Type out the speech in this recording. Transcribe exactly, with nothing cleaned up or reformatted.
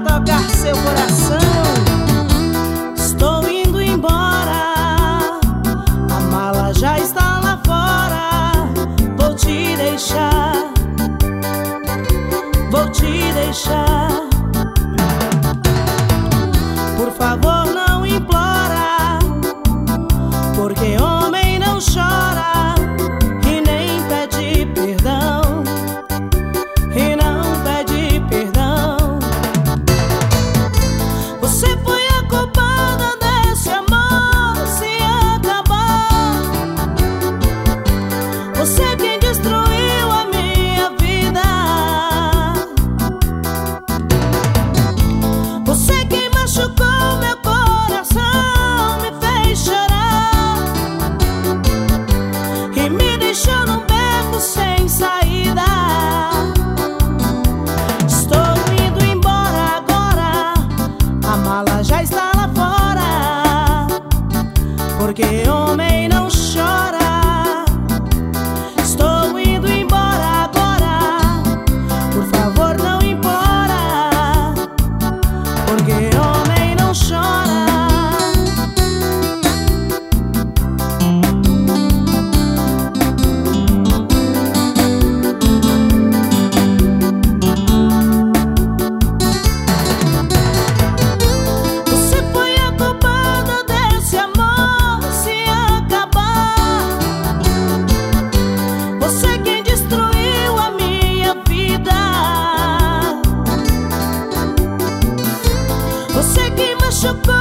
tocar seu coração. Estou indo embora, a mala já está lá fora. Vou te deixar, vou te deixar. Por favor, não implora, porque homem não chora e nem pede perdão, e não pede perdão. Você foi a culpada desse amor se acabar. Você quem destruiu a minha vida. Você quem machucou meu coração, me fez chorar e me deixou num beco sem saída. Estou indo embora agora, a mala já está lá fora, porque homem não chora. Estou indo embora agora, por favor não implora, porque homem não chora. Você foi a culpada desse amor se acabar. Você quem destruiu a minha vida. Você quem machucou